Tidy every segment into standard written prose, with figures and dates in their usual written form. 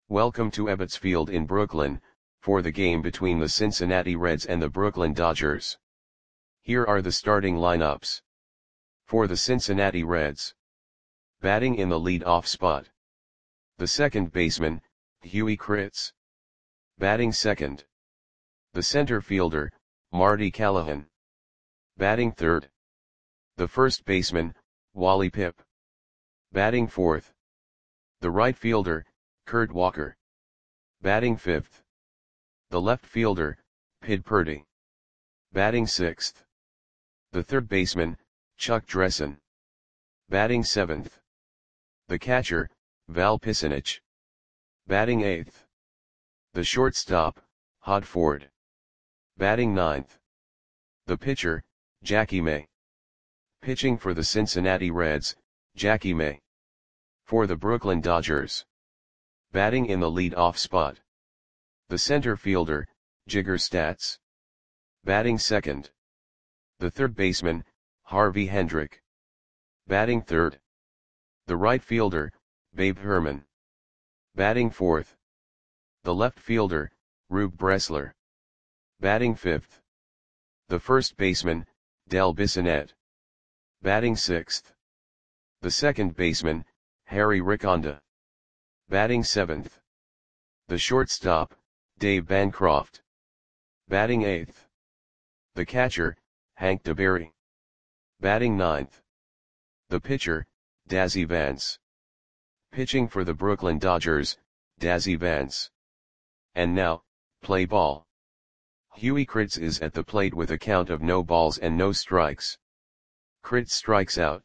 Welcome to Ebbets Field in Brooklyn, for the game between the Cincinnati Reds and the Brooklyn Dodgers. Here are the starting lineups. For the Cincinnati Reds. Batting in the lead-off spot. The second baseman, Huey Kritz. Batting second. The center fielder, Marty Callahan. Batting third. The first baseman, Wally Pipp. Batting fourth. The right fielder, Kurt Walker. Batting fifth. The left fielder, Pid Purdy. Batting sixth. The third baseman, Chuck Dressen. Batting seventh. The catcher, Val Pisanich. Batting eighth. The shortstop, Hod Ford. Batting ninth. The pitcher, Jackie May. Pitching for the Cincinnati Reds, Jackie May. For the Brooklyn Dodgers. Batting in the lead-off spot. The center fielder, Jigger Statz. Batting second. The third baseman, Harvey Hendrick. Batting third. The right fielder, Babe Herman. Batting fourth. The left fielder, Rube Bressler. Batting fifth. The first baseman, Del Bissonette. Batting sixth. The second baseman, Harry Riconda. Batting seventh. The shortstop, Dave Bancroft. Batting eighth. The catcher, Hank DeBerry. Batting ninth. The pitcher, Dazzy Vance. Pitching for the Brooklyn Dodgers, Dazzy Vance. And now, play ball. Huey Kritz is at the plate with a count of no balls and no strikes. Kritz strikes out.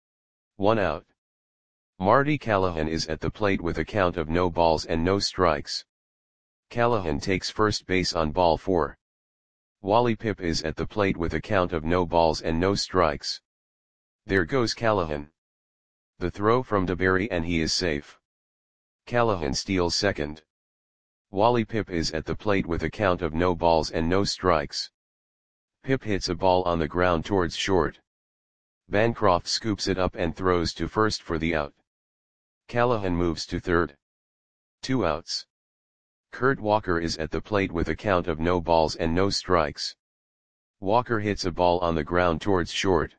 1 out. Marty Callahan is at the plate with a count of no balls and no strikes. Callahan takes first base on ball 4. Wally Pipp is at the plate with a count of no balls and no strikes. There goes Callahan. The throw from DeBerry and he is safe. Callahan steals second. Wally Pipp is at the plate with a count of no balls and no strikes. Pipp hits a ball on the ground towards short. Bancroft scoops it up and throws to first for the out. Callahan moves to third. 2 outs. Kurt Walker is at the plate with a count of no balls and no strikes. Walker hits a ball on the ground towards short.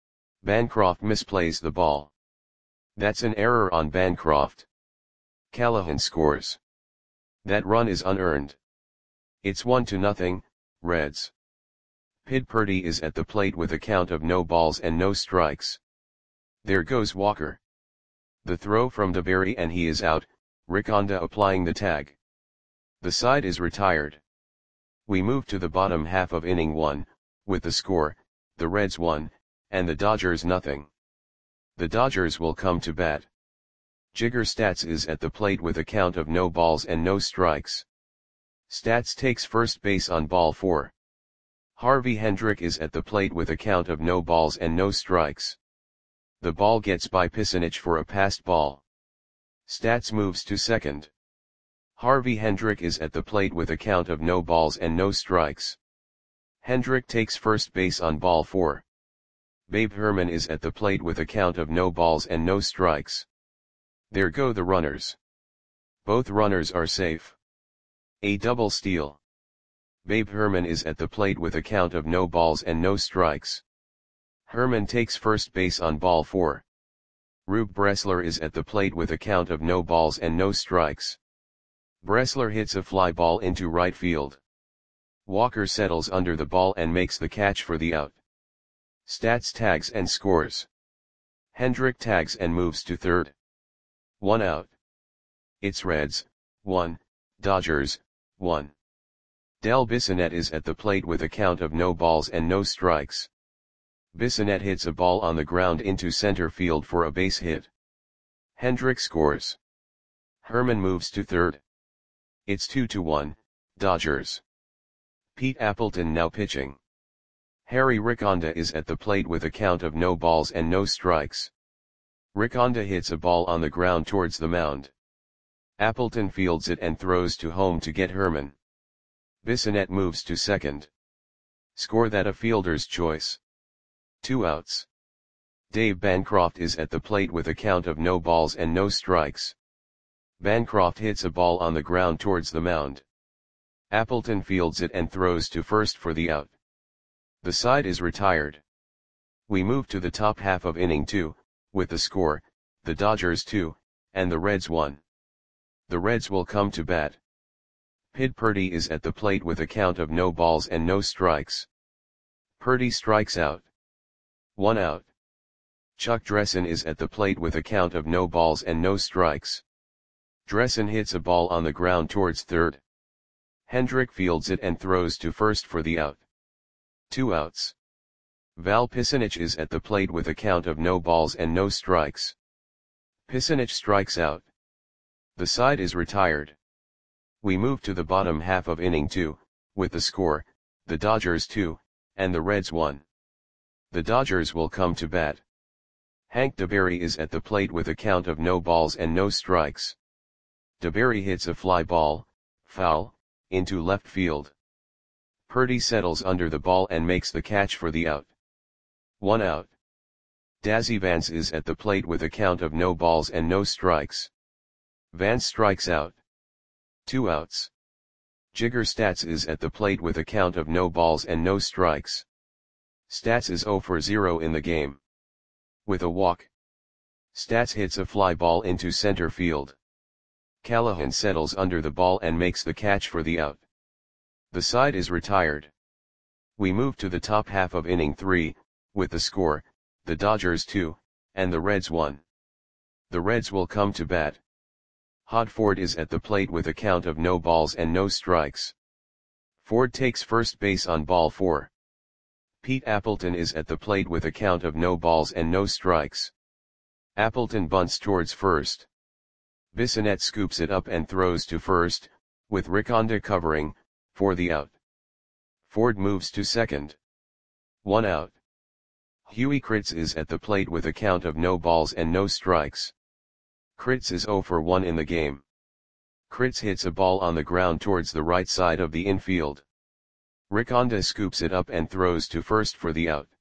Bancroft misplays the ball. That's an error on Bancroft. Callahan scores. That run is unearned. It's 1-0, Reds. Pid Purdy is at the plate with a count of no balls and no strikes. There goes Walker. The throw from DeBerry and he is out, Riconda applying the tag. The side is retired. We move to the bottom half of inning 1, with the score, the Reds 1, and the Dodgers 0. The Dodgers will come to bat. Jigger Statz is at the plate with a count of no balls and no strikes. Statz takes first base on ball 4. Harvey Hendrick is at the plate with a count of no balls and no strikes. The ball gets by Pisanich for a passed ball. Statz moves to second. Harvey Hendrick is at the plate with a count of no balls and no strikes. Hendrick takes first base on ball 4. Babe Herman is at the plate with a count of no balls and no strikes. There go the runners. Both runners are safe. A double steal. Babe Herman is at the plate with a count of no balls and no strikes. Herman takes first base on ball 4. Rube Bressler is at the plate with a count of no balls and no strikes. Bressler hits a fly ball into right field. Walker settles under the ball and makes the catch for the out. Statz tags and scores. Hendrick tags and moves to third. 1 out. It's Reds, 1, Dodgers, 1. Del Bissonette is at the plate with a count of no balls and no strikes. Bissonette hits a ball on the ground into center field for a base hit. Hendrick scores. Herman moves to third. It's 2-1, Dodgers. Pete Appleton now pitching. Harry Riconda is at the plate with a count of no balls and no strikes. Riconda hits a ball on the ground towards the mound. Appleton fields it and throws to home to get Herman. Bissonette moves to second. Score that a fielder's choice. 2 outs. Dave Bancroft is at the plate with a count of no balls and no strikes. Bancroft hits a ball on the ground towards the mound. Appleton fields it and throws to first for the out. The side is retired. We move to the top half of inning 2, with the score, the Dodgers 2, and the Reds 1. The Reds will come to bat. Pid Purdy is at the plate with a count of no balls and no strikes. Purdy strikes out. 1 out. Chuck Dressen is at the plate with a count of no balls and no strikes. Dressen hits a ball on the ground towards third. Hendrick fields it and throws to first for the out. 2 outs. Val Pisanich is at the plate with a count of no balls and no strikes. Pisanich strikes out. The side is retired. We move to the bottom half of inning 2, with the score, the Dodgers 2, and the Reds 1. The Dodgers will come to bat. Hank DeBerry is at the plate with a count of no balls and no strikes. DeBerry hits a fly ball, foul, into left field. Purdy settles under the ball and makes the catch for the out. 1 out. Dazzy Vance is at the plate with a count of no balls and no strikes. Vance strikes out. 2 outs. Jigger Stats is at the plate with a count of no balls and no strikes. Stats is 0 for 0 in the game. With a walk. Stats hits a fly ball into center field. Callahan settles under the ball and makes the catch for the out. The side is retired. We move to the top half of inning 3, with the score, the Dodgers 2, and the Reds 1. The Reds will come to bat. Hodford is at the plate with a count of no balls and no strikes. Ford takes first base on ball 4. Pete Appleton is at the plate with a count of no balls and no strikes. Appleton bunts towards first. Bissonette scoops it up and throws to first, with Riconda covering, for the out. Ford moves to second. 1 out. Huey Kritz is at the plate with a count of no balls and no strikes. Kritz is 0 for 1 in the game. Kritz hits a ball on the ground towards the right side of the infield. Riconda scoops it up and throws to first for the out.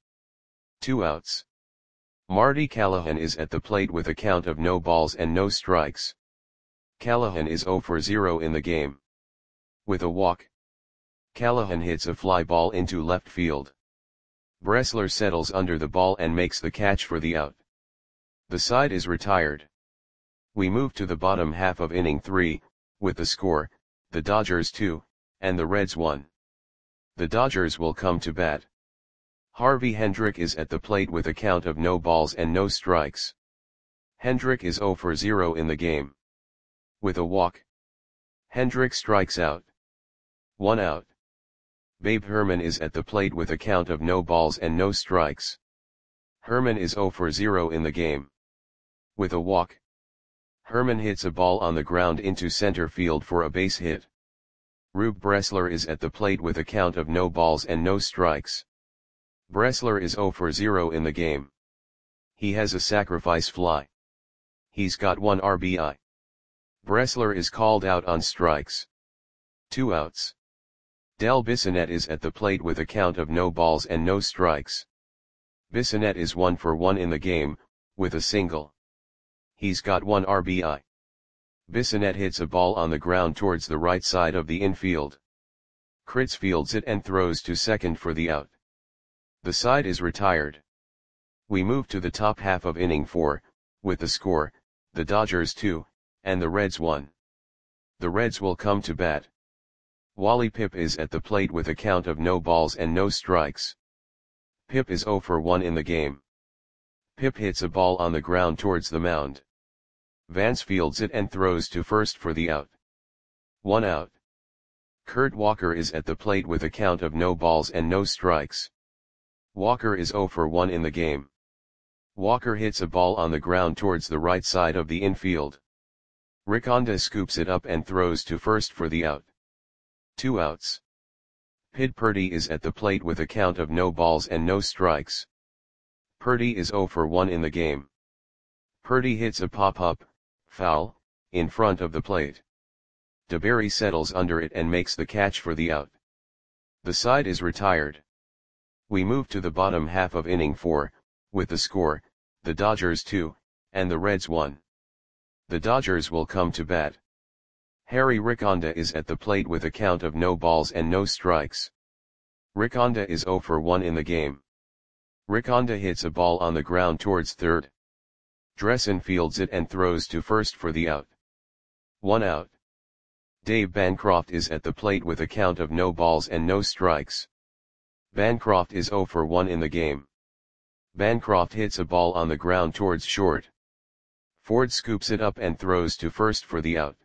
2 outs. Marty Callahan is at the plate with a count of no balls and no strikes. Callahan is 0 for 0 in the game. With a walk. Callahan hits a fly ball into left field. Bressler settles under the ball and makes the catch for the out. The side is retired. We move to the bottom half of inning 3, with the score, the Dodgers 2, and the Reds 1. The Dodgers will come to bat. Harvey Hendrick is at the plate with a count of no balls and no strikes. Hendrick is 0 for 0 in the game. With a walk. Hendrick strikes out. 1 out. Babe Herman is at the plate with a count of no balls and no strikes. Herman is 0 for 0 in the game. With a walk. Herman hits a ball on the ground into center field for a base hit. Rube Bressler is at the plate with a count of no balls and no strikes. Bressler is 0 for 0 in the game. He has a sacrifice fly. He's got 1 RBI. Bressler is called out on strikes. 2 outs. Del Bissonette is at the plate with a count of no balls and no strikes. Bissonette is 1 for 1 in the game, with a single. He's got 1 RBI. Bissonette hits a ball on the ground towards the right side of the infield. Kritz fields it and throws to second for the out. The side is retired. We move to the top half of inning 4, with the score, the Dodgers 2, and the Reds 1. The Reds will come to bat. Wally Pipp is at the plate with a count of no balls and no strikes. Pipp is 0 for 1 in the game. Pipp hits a ball on the ground towards the mound. Vance fields it and throws to first for the out. 1 out. Kurt Walker is at the plate with a count of no balls and no strikes. Walker is 0 for 1 in the game. Walker hits a ball on the ground towards the right side of the infield. Riconda scoops it up and throws to first for the out. 2 outs. Pid Purdy is at the plate with a count of no balls and no strikes. Purdy is 0 for 1 in the game. Purdy hits a pop-up, foul, in front of the plate. DeBerry settles under it and makes the catch for the out. The side is retired. We move to the bottom half of inning 4, with the score, the Dodgers 2, and the Reds 1. The Dodgers will come to bat. Harry Riconda is at the plate with a count of no balls and no strikes. Riconda is 0 for 1 in the game. Riconda hits a ball on the ground towards third. Dressen fields it and throws to first for the out. 1 out. Dave Bancroft is at the plate with a count of no balls and no strikes. Bancroft is 0 for 1 in the game. Bancroft hits a ball on the ground towards short. Ford scoops it up and throws to first for the out.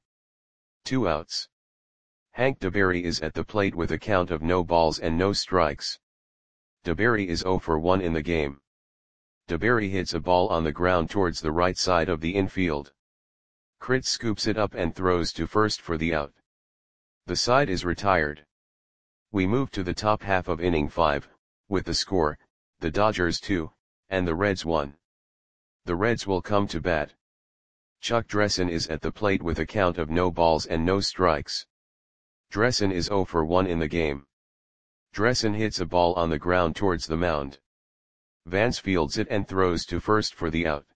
2 outs. Hank DeBerry is at the plate with a count of no balls and no strikes. DeBerry is 0 for 1 in the game. DeBerry hits a ball on the ground towards the right side of the infield. Critz scoops it up and throws to first for the out. The side is retired. We move to the top half of inning 5, with the score, the Dodgers 2, and the Reds 1. The Reds will come to bat. Chuck Dressen is at the plate with a count of no balls and no strikes. Dressen is 0 for 1 in the game. Dressen hits a ball on the ground towards the mound. Vance fields it and throws to first for the out.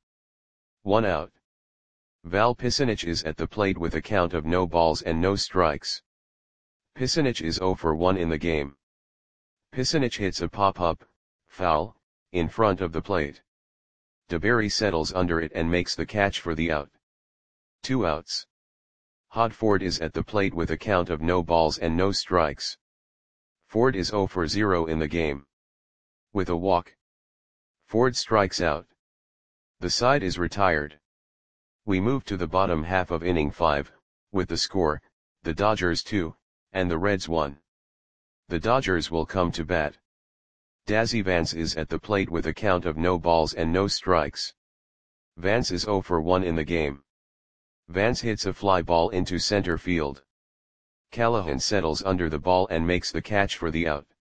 1 out. Val Pisanich is at the plate with a count of no balls and no strikes. Pisanich is 0 for 1 in the game. Pisanich hits a pop-up, foul, in front of the plate. DeBerry settles under it and makes the catch for the out. 2 outs. Hod Ford is at the plate with a count of no balls and no strikes. Ford is 0 for 0 in the game. With a walk, Ford strikes out. The side is retired. We move to the bottom half of inning 5, with the score, the Dodgers 2, and the Reds 1. The Dodgers will come to bat. Dazzy Vance is at the plate with a count of no balls and no strikes. Vance is 0 for 1 in the game. Vance hits a fly ball into center field. Callahan settles under the ball and makes the catch for the out.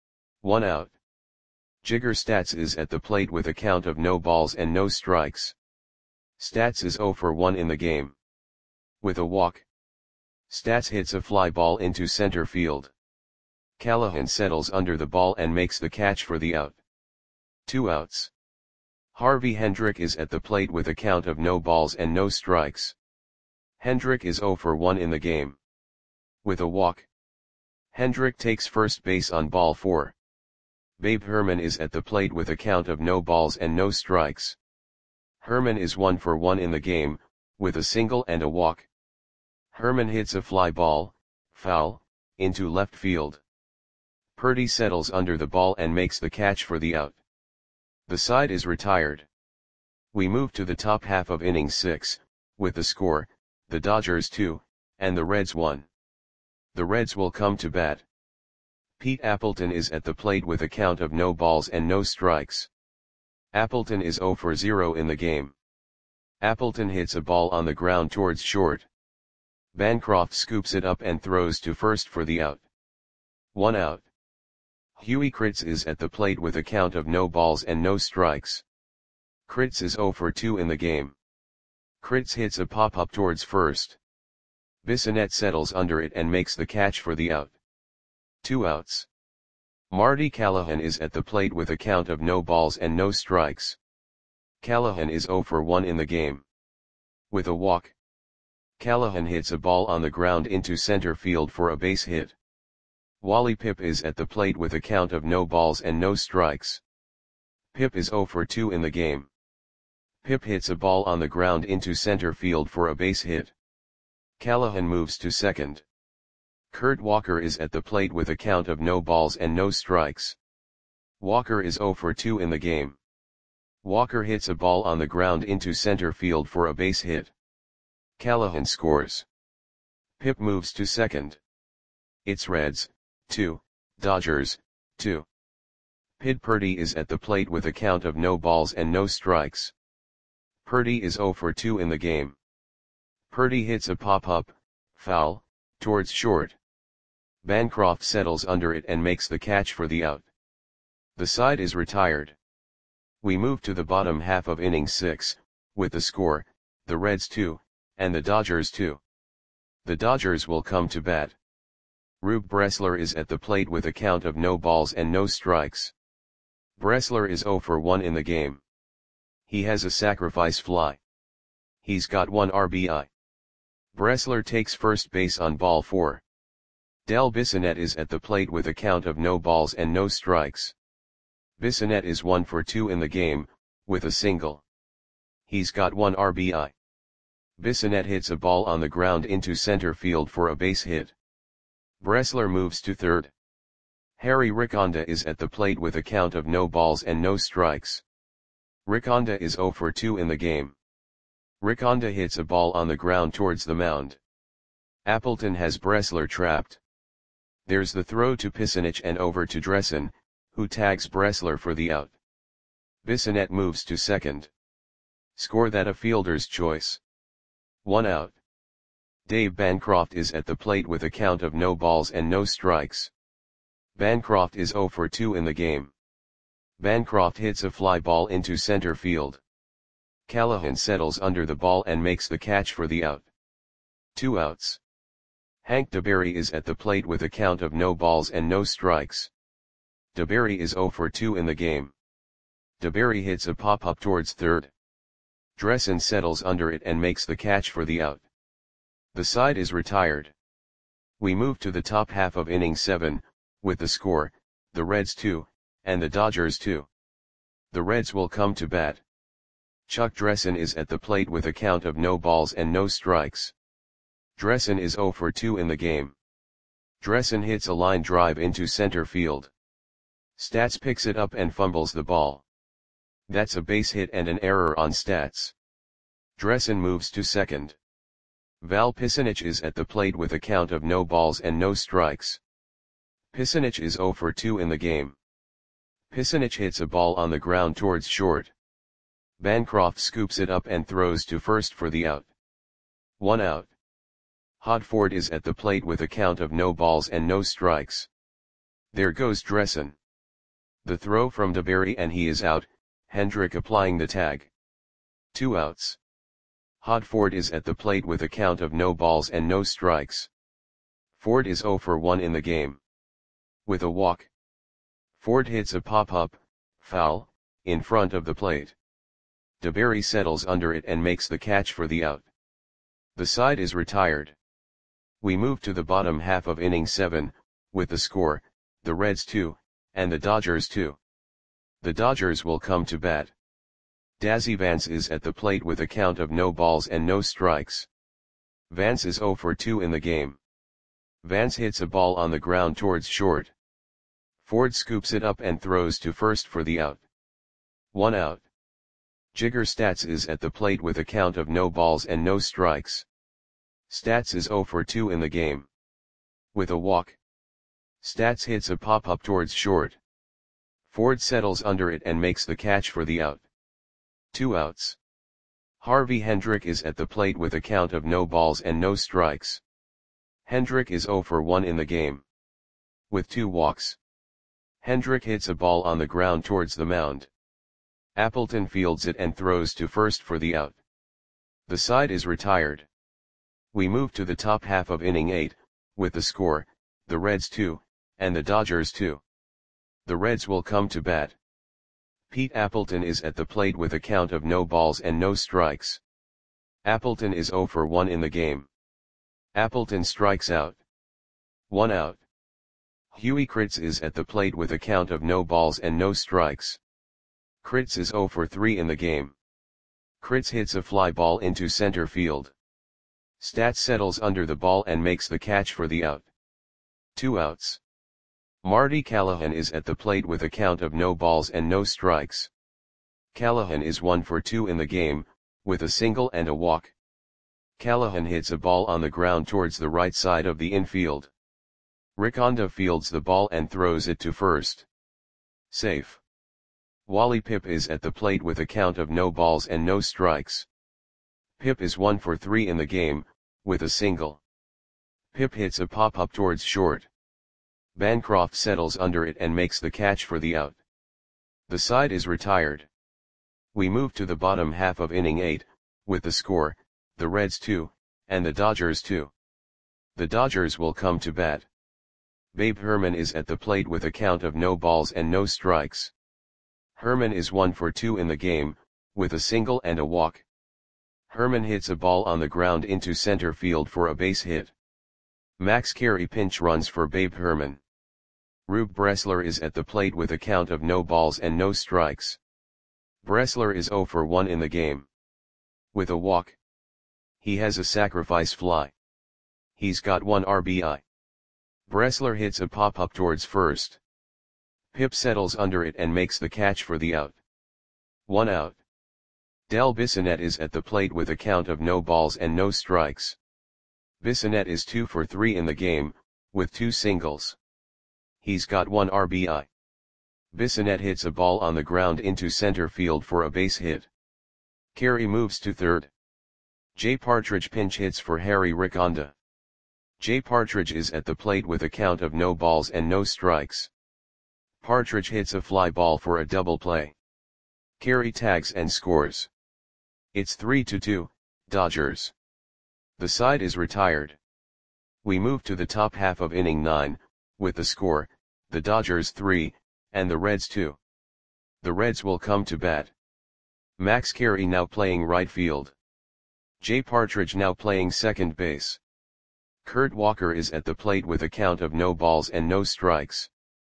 1 out. Jigger Stats is at the plate with a count of no balls and no strikes. Stats is 0 for 1 in the game. With a walk, Stats hits a fly ball into center field. Callahan settles under the ball and makes the catch for the out. 2 outs. Harvey Hendrick is at the plate with a count of no balls and no strikes. Hendrick is 0 for 1 in the game. With a walk, Hendrick takes first base on ball 4. Babe Herman is at the plate with a count of no balls and no strikes. Herman is 1 for 1 in the game, with a single and a walk. Herman hits a fly ball, foul, into left field. Purdy settles under the ball and makes the catch for the out. The side is retired. We move to the top half of inning 6, with the score, the Dodgers 2, and the Reds 1. The Reds will come to bat. Pete Appleton is at the plate with a count of no balls and no strikes. Appleton is 0 for 0 in the game. Appleton hits a ball on the ground towards short. Bancroft scoops it up and throws to first for the out. 1 out. Huey Critz is at the plate with a count of no balls and no strikes. Critz is 0 for 2 in the game. Critz hits a pop-up towards first. Bissonette settles under it and makes the catch for the out. 2 outs. Marty Callahan is at the plate with a count of no balls and no strikes. Callahan is 0 for 1 in the game. With a walk, Callahan hits a ball on the ground into center field for a base hit. Wally Pipp is at the plate with a count of no balls and no strikes. Pipp is 0 for 2 in the game. Pipp hits a ball on the ground into center field for a base hit. Callahan moves to second. Kurt Walker is at the plate with a count of no balls and no strikes. Walker is 0 for 2 in the game. Walker hits a ball on the ground into center field for a base hit. Callahan scores. Pipp moves to second. It's Reds, 2, Dodgers, 2. Pid Purdy is at the plate with a count of no balls and no strikes. Purdy is 0 for 2 in the game. Purdy hits a pop-up, foul, towards short. Bancroft settles under it and makes the catch for the out. The side is retired. We move to the bottom half of inning 6, with the score, the Reds 2, and the Dodgers 2. The Dodgers will come to bat. Rube Bressler is at the plate with a count of no balls and no strikes. Bressler is 0 for 1 in the game. He has a sacrifice fly. he's got 1 RBI. Bressler takes first base on ball 4. Del Bissonette is at the plate with a count of no balls and no strikes. Bissonette is 1 for 2 in the game, with a single. He's got 1 RBI. Bissonette hits a ball on the ground into center field for a base hit. Bressler moves to third. Harry Riconda is at the plate with a count of no balls and no strikes. Riconda is 0 for 2 in the game. Riconda hits a ball on the ground towards the mound. Appleton has Bressler trapped. There's the throw to Pisanic and over to Dressen, who tags Bressler for the out. Bissonette moves to second. Score that a fielder's choice. 1 out. Dave Bancroft is at the plate with a count of no balls and no strikes. Bancroft is 0 for 2 in the game. Bancroft hits a fly ball into center field. Callahan settles under the ball and makes the catch for the out. 2 outs. Hank DeBerry is at the plate with a count of no balls and no strikes. DeBerry is 0 for 2 in the game. DeBerry hits a pop-up towards third. Dressen settles under it and makes the catch for the out. The side is retired. We move to the top half of inning 7, with the score, the Reds 2, and the Dodgers 2. The Reds will come to bat. Chuck Dressen is at the plate with a count of no balls and no strikes. Dressen is 0 for 2 in the game. Dressen hits a line drive into center field. Stats picks it up and fumbles the ball. That's a base hit and an error on Stats. Dressen moves to second. Val Pisanic is at the plate with a count of no balls and no strikes. Pisanic is 0 for 2 in the game. Pisanic hits a ball on the ground towards short. Bancroft scoops it up and throws to first for the out. 1 out. Hodford is at the plate with a count of no balls and no strikes. There goes Dressen. The throw from DeBerry and he is out, Hendrick applying the tag. 2 outs. Hodford is at the plate with a count of no balls and no strikes. Ford is 0 for 1 in the game. With a walk. Ford hits a pop-up, foul, in front of the plate. DeBerry settles under it and makes the catch for the out. The side is retired. We move to the bottom half of inning 7, with the score, the Reds 2, and the Dodgers 2. The Dodgers will come to bat. Dazzy Vance is at the plate with a count of no balls and no strikes. Vance is 0 for 2 in the game. Vance hits a ball on the ground towards short. Ford scoops it up and throws to first for the out. 1 out. Jigger Stats is at the plate with a count of no balls and no strikes. Stats is 0 for 2 in the game. With a walk. Stats hits a pop-up towards short. Ford settles under it and makes the catch for the out. 2 outs. Harvey Hendrick is at the plate with a count of no balls and no strikes. Hendrick is 0 for 1 in the game. With 2 walks. Hendrick hits a ball on the ground towards the mound. Appleton fields it and throws to first for the out. The side is retired. We move to the top half of inning 8, with the score, the Reds 2, and the Dodgers 2. The Reds will come to bat. Pete Appleton is at the plate with a count of no balls and no strikes. Appleton is 0 for 1 in the game. Appleton strikes out. 1 out. Huey Kritz is at the plate with a count of no balls and no strikes. Kritz is 0 for 3 in the game. Kritz hits a fly ball into center field. Stats settles under the ball and makes the catch for the out. 2 outs. Marty Callahan is at the plate with a count of no balls and no strikes. Callahan is 1 for 2 in the game, with a single and a walk. Callahan hits a ball on the ground towards the right side of the infield. Riconda fields the ball and throws it to first. Safe. Wally Pipp is at the plate with a count of no balls and no strikes. Pipp is 1 for 3 in the game, with a single. Pipp hits a pop-up towards short. Bancroft settles under it and makes the catch for the out. The side is retired. We move to the bottom half of inning 8, with the score, the Reds 2, and the Dodgers 2. The Dodgers will come to bat. Babe Herman is at the plate with a count of no balls and no strikes. Herman is 1 for 2 in the game, with a single and a walk. Herman hits a ball on the ground into center field for a base hit. Max Carey pinch runs for Babe Herman. Rube Bressler is at the plate with a count of no balls and no strikes. Bressler is 0 for 1 in the game. With a walk. He has a sacrifice fly. He's got 1 RBI. Bressler hits a pop-up towards first. Pip settles under it and makes the catch for the out. 1 out. Del Bissonette is at the plate with a count of no balls and no strikes. Bissonette is 2 for 3 in the game, with 2 singles. He's got 1 RBI. Bissonette hits a ball on the ground into center field for a base hit. Carey moves to third. Jay Partridge pinch hits for Harry Riconda. Jay Partridge is at the plate with a count of no balls and no strikes. Partridge hits a fly ball for a double play. Carey tags and scores. It's 3-2, Dodgers. The side is retired. We move to the top half of inning 9, with the score, the Dodgers 3, and the Reds 2. The Reds will come to bat. Max Carey now playing right field. Jay Partridge now playing second base. Kurt Walker is at the plate with a count of no balls and no strikes.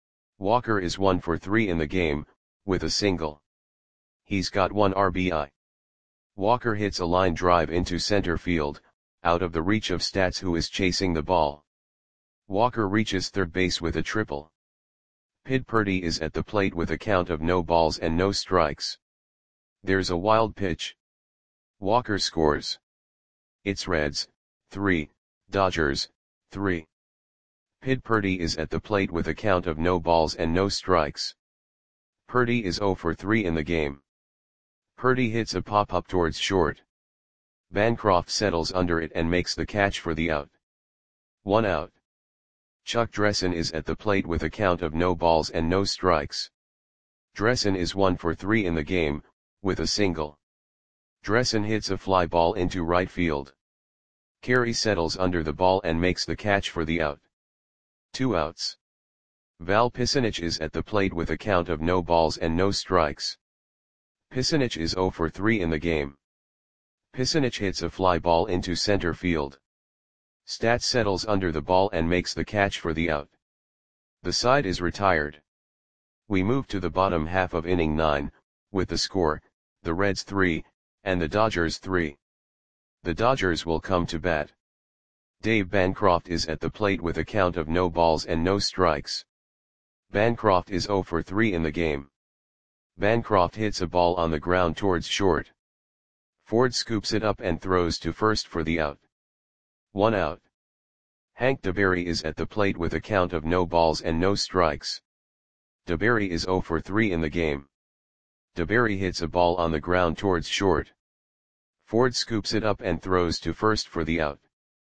Walker is 1 for 3 in the game, with a single. He's got 1 RBI. Walker hits a line drive into center field, out of the reach of Stats, who is chasing the ball. Walker reaches third base with a triple. Pid Purdy is at the plate with a count of no balls and no strikes. There's a wild pitch. Walker scores. It's Reds 3, Dodgers 3. Pid Purdy is at the plate with a count of no balls and no strikes. Purdy is 0 for 3 in the game. Purdy hits a pop-up towards short. Bancroft settles under it and makes the catch for the out. 1 out. Chuck Dressen is at the plate with a count of no balls and no strikes. Dressen is 1 for 3 in the game, with a single. Dressen hits a fly ball into right field. Carey settles under the ball and makes the catch for the out. 2 outs. Val Pisanic is at the plate with a count of no balls and no strikes. Pisanic is 0 for 3 in the game. Pisanic hits a fly ball into center field. Stats settles under the ball and makes the catch for the out. The side is retired. We move to the bottom half of inning 9, with the score, the Reds 3, and the Dodgers 3. The Dodgers will come to bat. Dave Bancroft is at the plate with a count of no balls and no strikes. Bancroft is 0 for 3 in the game. Bancroft hits a ball on the ground towards short. Ford scoops it up and throws to first for the out. 1 out. Hank DeBerry is at the plate with a count of no balls and no strikes. DeBerry is 0 for 3 in the game. DeBerry hits a ball on the ground towards short. Ford scoops it up and throws to first for the out.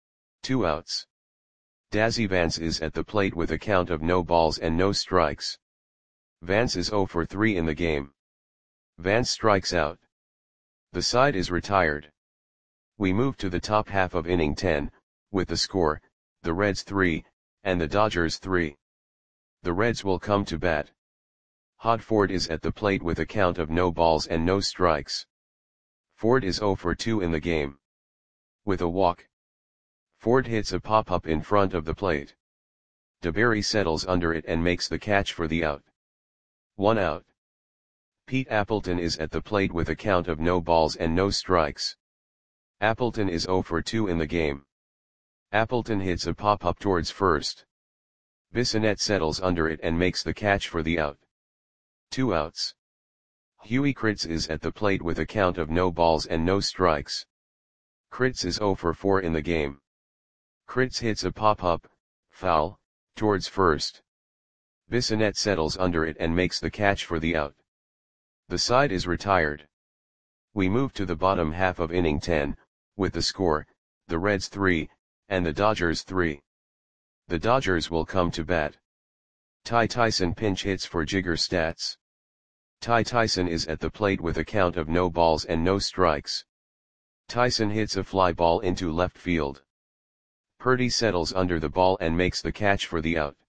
2 outs. Dazzy Vance is at the plate with a count of no balls and no strikes. Vance is 0 for 3 in the game. Vance strikes out. The side is retired. We move to the top half of inning 10, with the score, the Reds 3, and the Dodgers 3. The Reds will come to bat. Hod Ford is at the plate with a count of no balls and no strikes. Ford is 0 for 2 in the game. With a walk. Ford hits a pop-up in front of the plate. DeBerry settles under it and makes the catch for the out. 1 out. Pete Appleton is at the plate with a count of no balls and no strikes. Appleton is 0 for 2 in the game. Appleton hits a pop-up towards first. Bissonette settles under it and makes the catch for the out. 2 outs. Huey Kritz is at the plate with a count of no balls and no strikes. Kritz is 0 for 4 in the game. Kritz hits a pop-up, foul, towards first. Bissonette settles under it and makes the catch for the out. The side is retired. We move to the bottom half of inning 10, with the score, the Reds 3, and the Dodgers 3. The Dodgers will come to bat. Ty Tyson pinch hits for Jigger Stats. Ty Tyson is at the plate with a count of no balls and no strikes. Tyson hits a fly ball into left field. Purdy settles under the ball and makes the catch for the out.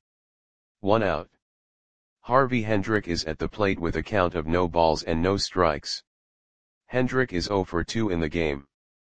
1 out. Harvey Hendrick is at the plate with a count of no balls and no strikes. Hendrick is 0 for 2 in the game.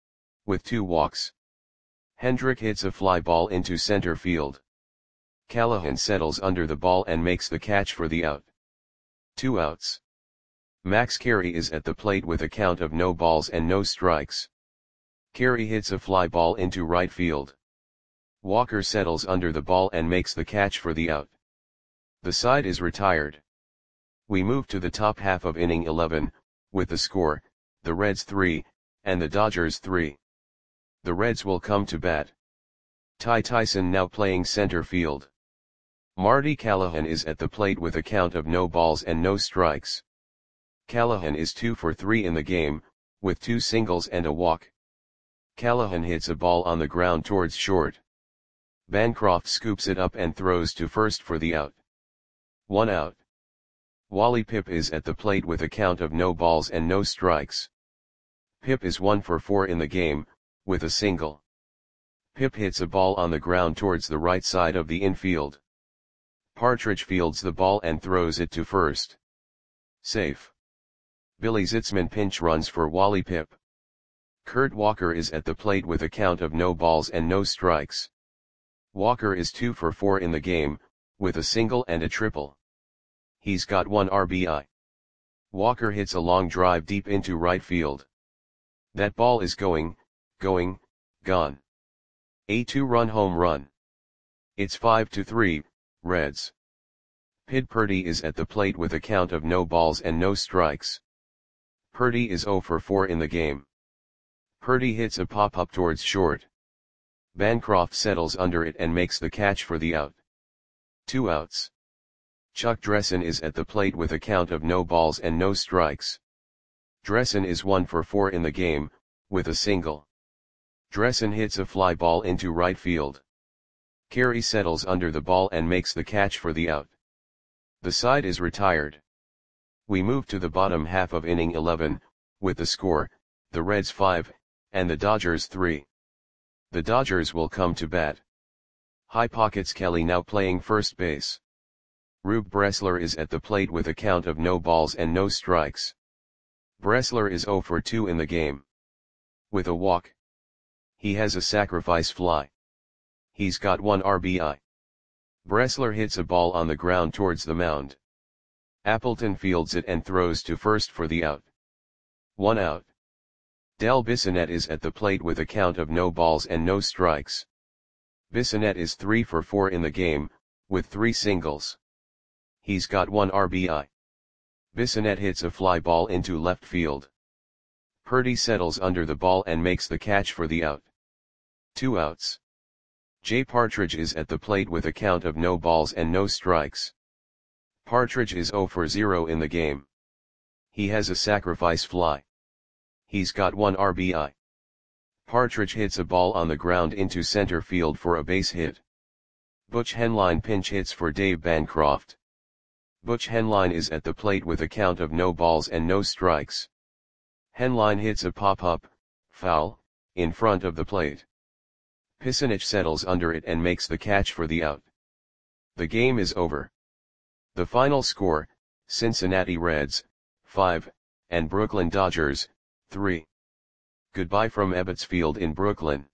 with 2 walks. Hendrick hits a fly ball into center field. Callahan settles under the ball and makes the catch for the out. 2 outs. Max Carey is at the plate with a count of no balls and no strikes. Carey hits a fly ball into right field. Walker settles under the ball and makes the catch for the out. The side is retired. We move to the top half of inning 11, with the score, the Reds 3, and the Dodgers 3. The Reds will come to bat. Ty Tyson now playing center field. Marty Callahan is at the plate with a count of no balls and no strikes. Callahan is 2 for 3 in the game, with 2 singles and a walk. Callahan hits a ball on the ground towards short. Bancroft scoops it up and throws to first for the out. 1 out. Wally Pipp is at the plate with a count of no balls and no strikes. Pipp is 1 for 4 in the game, with a single. Pipp hits a ball on the ground towards the right side of the infield. Partridge fields the ball and throws it to first. Safe. Billy Zitzman pinch runs for Wally Pipp. Kurt Walker is at the plate with a count of no balls and no strikes. Walker is 2 for 4 in the game, with a single and a triple. He's got 1 RBI. Walker hits a long drive deep into right field. That ball is going, gone. A 2-run home run. It's 5-3, Reds. Pid Purdy is at the plate with a count of no balls and no strikes. Purdy is 0 for 4 in the game. Purdy hits a pop-up towards short. Bancroft settles under it and makes the catch for the out. 2 outs. Chuck Dressen is at the plate with a count of no balls and no strikes. Dressen is 1 for 4 in the game, with a single. Dressen hits a fly ball into right field. Carey settles under the ball and makes the catch for the out. The side is retired. We move to the bottom half of inning 11, with the score, the Reds 5, and the Dodgers 3. The Dodgers will come to bat. High Pockets Kelly now playing first base. Rube Bressler is at the plate with a count of no balls and no strikes. Bressler is 0 for 2 in the game. With a walk. He has a sacrifice fly. He's got 1 RBI. Bressler hits a ball on the ground towards the mound. Appleton fields it and throws to first for the out. 1 out. Del Bissonette is at the plate with a count of no balls and no strikes. Bissonette is 3 for 4 in the game, with 3 singles. He's got 1 RBI. Bissonette hits a fly ball into left field. Purdy settles under the ball and makes the catch for the out. 2 outs. Jay Partridge is at the plate with a count of no balls and no strikes. Partridge is 0 for 0 in the game. He has a sacrifice fly. He's got 1 RBI. Partridge hits a ball on the ground into center field for a base hit. Butch Henline pinch hits for Dave Bancroft. Butch Henline is at the plate with a count of no balls and no strikes. Henline hits a pop-up, foul, in front of the plate. Pissanich settles under it and makes the catch for the out. The game is over. The final score, Cincinnati Reds, 5, and Brooklyn Dodgers, 3. Goodbye from Ebbets Field in Brooklyn.